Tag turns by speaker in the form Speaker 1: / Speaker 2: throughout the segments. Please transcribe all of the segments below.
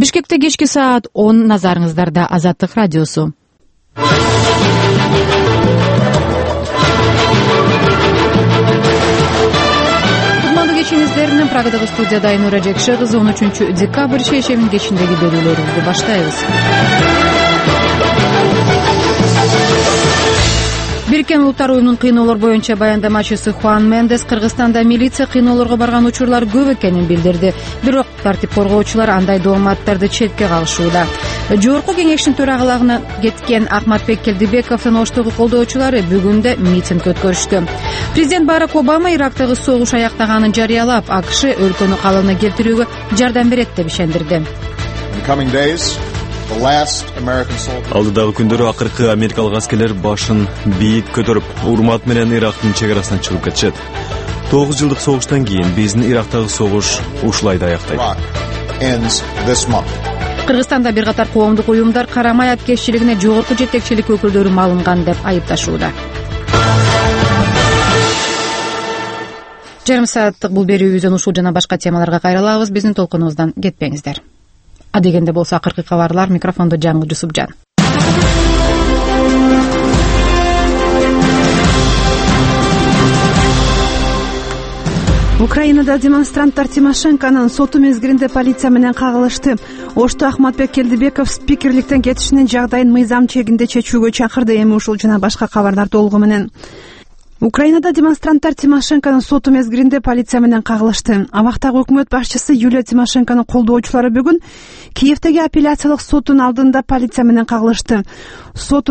Speaker 1: Бишкекте кечки саат 10 назарыңыздарда Азаттык радиосу. Кутмандуу кечиңиздердин Прагадагы студияда Айнура Жекше кызы 13 декабрь шейшемин кечиндеги берүүлөрүбүздү баштайбыз. Бириккен Улуттар уюмунун кыйноолор боюнча баяндамачысы Хуан Мендес Кыргызстанда милиция кыйноолорго барган учурлар көп экенин билдирди. Бирок тартип коргоочулар андай дооматтарды четке кагышууда. Жогорку кеңештин төрагалыгына кеткен Ахматбек Келдибековдун Оштогу колдоочулары бүгүн да митинг өткөрүштү. Президент Барак Обама Ирактагы согуш аяктаганын жарыялап, АКШ өлкөнү калыбына келтирүүгө жардам берет деп ишендирди.
Speaker 2: Алдыдагы күндөрү акыркы америкалык аскерлер башын бийик көтөрүп, урмат менен Ирактын чек арасынан чыгып кетишет. 9 жылдык согуштан кийин биздин Ирактагы согуш ушулай да аяктайт.
Speaker 1: Кыргызстанда бир катар коомдук уюмдар карамай аткезчилигине жогорку жетекчилик өкүлдөрү малынган деп айыпташууда. Жарым сааттык бул берүүбүздөн ушул жана башка темаларга кайрылабыз. Биздин толкунубуздан кетпеңиздер. Адегенде болсо акыркы кабарлар, микрофондо Жаңыл Жусупжан.
Speaker 3: Украинада демонстранттар Тимошенконун соту мезгилинде полиция менен кагылышты. Ошто Ахматбек Келдибеков спикерликтен кетишинин жагдайын мыйзам чегинде чечүүгө чакырды. Эми ушул жана башка кабарлар толугу менен. Украинада демонстранттар Тимошенконун соту мезгилинде полиция менен кагылышты. Абактагы өкмөт башчысы Юлия Тимошенконун колдоочулары бүгүн Киевдеги апелляциялык соттун алдында полиция менен кагылышты. Сот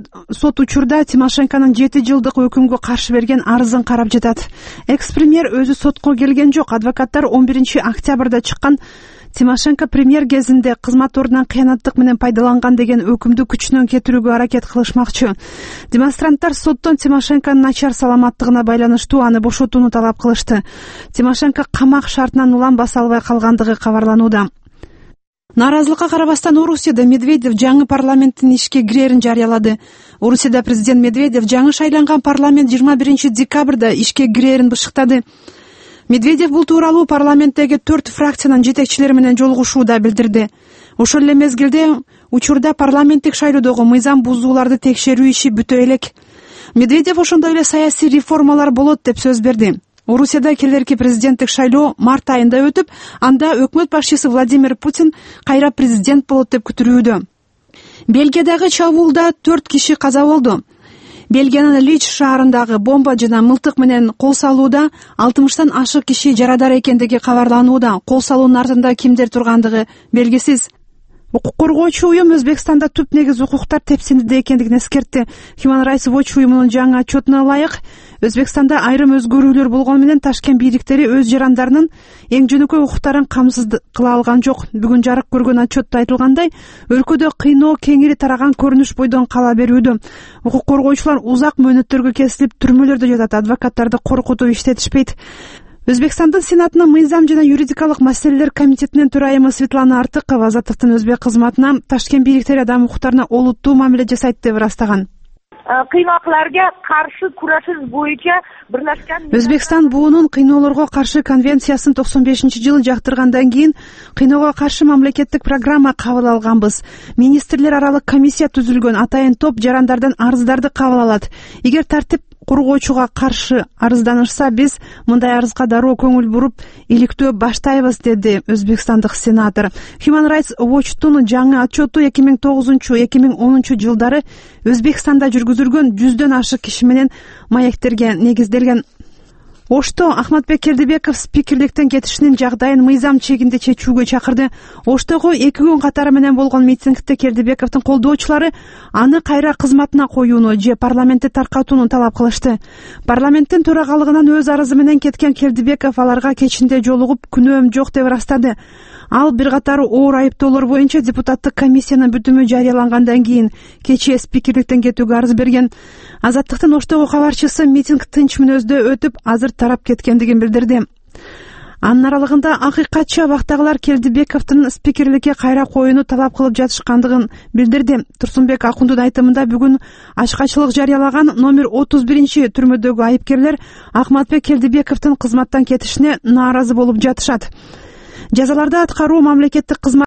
Speaker 3: учурда Тимошенконун 7 жылдык өкүмгө каршы берген арызын карап жатат. Экс-премьер өзү сотко келген жок. Адвокаттар 11 октябрда чыккан Тимошенко премьер кезинде кызмат ордунан кыянаттык менен пайдаланган деген өкүмдү күчүнөн кетирүүгө аракет кылышмакчы. Демонстранттар соттон Тимошенконун начар саламаттыгына байланыштуу аны бошотууну талап кылышты. Тимошенко камак шартынан улам баса албай калгандыгы кабарланууда. Нааразылыкка карабастан Орусияда Медведев жаңы парламенттин ишке кирерин жарыялады. Орусияда президент Медведев жаңы шайланган парламент 21 декабрда ишке кирерин бышыктады. Медведев бул тууралуу парламенттеги 4 фракциянын жетекчилери менен жолугушууда билдирди. Ошол эле мезгилде учурда парламенттик шайлоодогу мыйзам бузууларды текшерүү иши бүтө элек. Медведев ошондой эле саясий реформалар болот деп сөз берди. Орусияда келерки президенттик шайлоо март айында өтүп, анда өкмөт башчысы Владимир Путин кайра президент болот деп күтүлүүдө. Бельгиядагы чабуулда 4 киши каза болду. Бельгиянын Лич шаарындагы бомба жана мылтык менен кол салууда 60тан ашык киши жарадар экендиги кабарланууда. Кол салуунун артында кимдер тургандыгы белгисиз. Укук коргоочу уюм Өзбекстанда түп негиз укуктар тепсиндиде экендигин эскертти. Human Rights Watch уюмунун жаңы отчетуна ылайык, Өзбекстанда айрым өзгөрүүлөр болгону менен Ташкент бийликтери өз жарандарынын эң жөнөкөй укуктарын камсыз кыла алган жок. Бүгүн жарык көргөн отчетто айтылгандай, өлкөдө кыйноо кеңири тараган көрүнүш бойдон кала берүүдө. Укук коргоочулар узак мөөнөттөргө кесилип түрмөлөрдө жатат, адвокаттарды коркутуп иштетишпейт. Өзбекстандын Сенатынын мыйзам жана юридикалык маселелер комитетинин төрайымы Светлана Артыкова Азаттыктын өзбек кызматына Ташкент бийликтери адам укуктарына олуттуу мамиле жасайт деп ырастаган.
Speaker 4: Кыйноолорго каршы курашыш боюнча бирлешкен
Speaker 3: Өзбекстан буунун кыйноолорго каршы конвенциясын 95-жылы жактыргандан кийин кыйноого каршы мамлекеттик программа кабыл алганбыз. Министрлер аралык комиссия түзүлгөн, атайын топ жарандардан арыздарды кабыл алат. Эгер тартип коргоочуга каршы арызданышса, биз мындай арызга дароо көңүл буруп иликтөө баштайбыз, деди өзбекстандык сенатор. Human Rights Watch'тун жаңы отчету 2009-2010 жылдары Өзбекстанда жүргүзүлгөн 100дөн ашык киши менен маектерге негизделген. Ошто Ахматбек Келдибеков спикерликтен кетишинин жагдайын мыйзам чегинде чечүүгө чакырды. Оштогу 2 күн катары менен болгон митингде Келдибековдун колдоочулары аны кайра кызматына коюуну же парламентти таркатууну талап кылышты. Парламенттин төрагалыгынан өз арызы менен кеткен Келдибеков аларга кечинде жолугуп күнөөм жок деп ырастады. Ал бир катар оор айыптоолор боюнча депутаттык комиссиянын бүтүмү жарыялангандан кийин кечээ спикерликтен кетүүгө арыз берген. Азаттыктын Оштогу кабарчысы митинг тынч мүнөздө өтүп, азыр тарап кеткендигин билдирди. Анын аралыгында акыйкатчы абактагылар Келдибековдун спикерликке кайра коюуну талап кылып жатышкандыгын билдирди. Турсунбек Акундун айтымында бүгүн ачкачылык жарыялаган номер 31 түрмөдөгү айыпкерлер Ахматбек Келдибековдун кызматтан кетишине нааразы болуп жатышат. Жазаларды аткаруу мамлекеттик кызмат